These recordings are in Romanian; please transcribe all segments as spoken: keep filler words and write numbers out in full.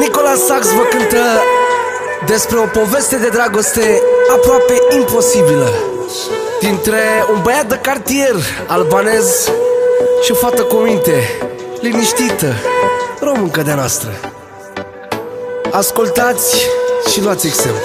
Nicola Sax vă cântă despre o poveste de dragoste aproape imposibilă dintre un băiat de cartier albanez și o fată cu minte, liniștită, româncă de-a noastră. Ascultați și luați exemplu.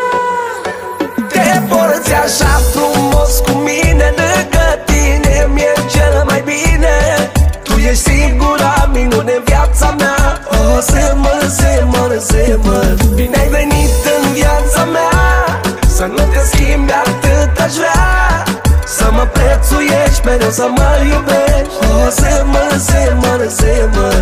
Te porți așa frumos cu mine, lângă tine mi-e cel mai bine. Tu ești singura minune în viața mea. O, semăr, semăr, semăr, bine ai venit în viața mea. Să nu te schimbi, atât aș vrea. Să mă prețuiești, mereu să mă iubești. O, semăr, semăr, semăr.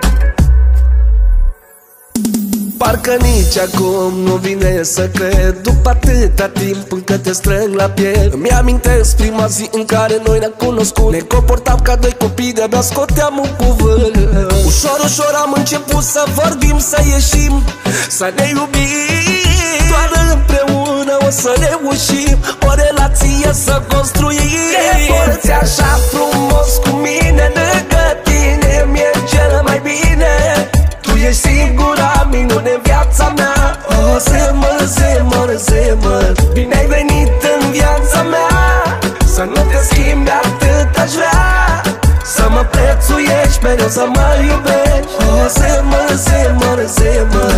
Parcă nici acum nu vine să cred, după atâta timp încă te strâng la piele. Îmi amintesc prima zi în care noi ne-am cunoscut. Ne comportam ca doi copii, de-abia scoteam un cuvânt. Ușor, ușor am început să vorbim, să ieșim, să ne iubim. Doar împreună o să reușim o relație să construim. Te porți așa frumos cu mine, lângă tine mi-e cel mai bine. Tu ești singura minune în viața mea. O, semăr, semăr, semăr, bine ai venit în viața mea. Să nu te schimbi, atât aș vrea. Să mă prețuiești, mereu să mă iubești. O, semăr, semăr, semăr.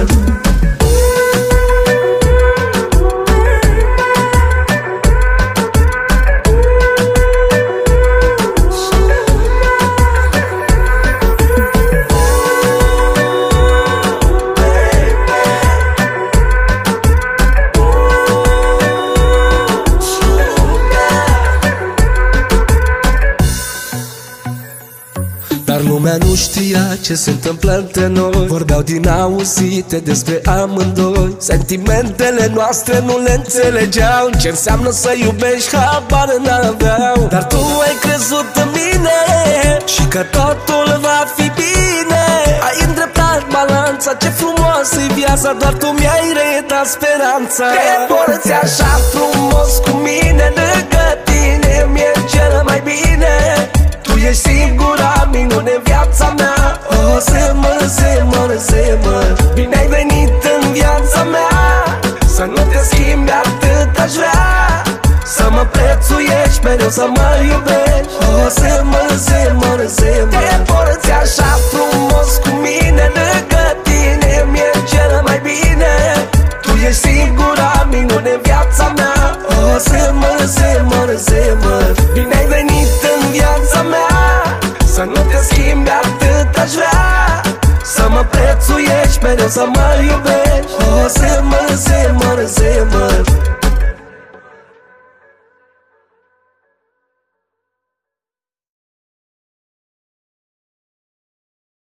Dar lumea nu știa ce se întâmplă între noi. Vorbeau din auzite despre amândoi. Sentimentele noastre nu le înțelegeau. Ce înseamnă să iubești, habar n-aveau. Dar tu ai crezut în mine și că totul va fi bine. Ai îndreptat balanța, ce frumoasă-i viața. Doar tu mi-ai reietat speranța. Te porți așa frumos cu mine, lângă tine mi-e cel mai bine. Tu ești singura minune în viața mea. O, semăr, semăr, semăr, bine ai venit în viața mea. Să nu te schimbi, atât aș vrea. Să mă prețuiești, mereu să mă iubești. O, semăr, semăr, semăr. Te porți așa frumos cu mine, lângă tine mi-e cel mai bine. Tu ești singura minune în viața mea. O, semăr, semăr, semăr, bine ai venit în viața mea. Să nu te schimbi, atât aș vrea. Să mă prețuiești, mereu să mă iubești. O, semăr, semăr, semăr.